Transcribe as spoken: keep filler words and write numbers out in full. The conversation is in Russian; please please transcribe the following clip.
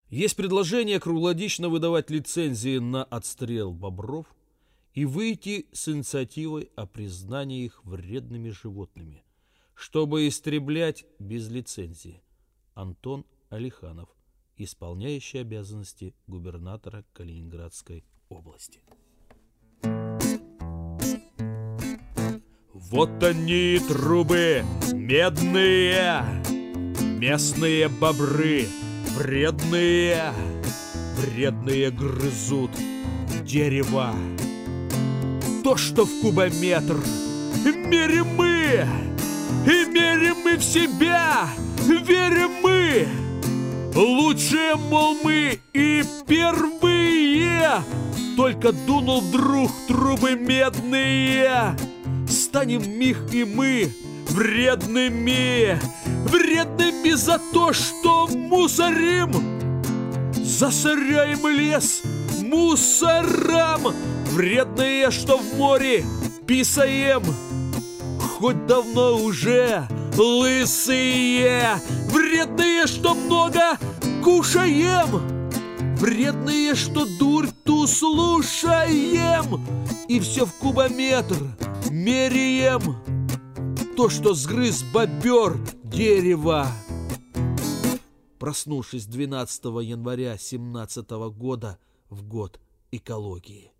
Есть предложение круглогодично выдавать лицензии на отстрел бобров и выйти с инициативой о признании их вредными животными, чтобы истреблять без лицензии. Антон Алиханов, исполняющий обязанности губернатора Калининградской области. Вот они, трубы медные, местные бобры вредные, вредные грызут дерево. То, что в кубометр мерим мы, и мерим мы в себя, верим мы. Лучшие, мол, мы и первые. Только дунул вдруг трубы медные, станем миг и мы вредными, вредными за то, что мусорим, засоряем лес мусорам, вредные, что в море писаем, хоть давно уже лысые, вредные, что много кушаем, вредные, что дурь ту слушаем, и все в кубометр меряем. То, что сгрыз бобер дерево. Проснувшись двенадцатого января семнадцатого года в год экологии.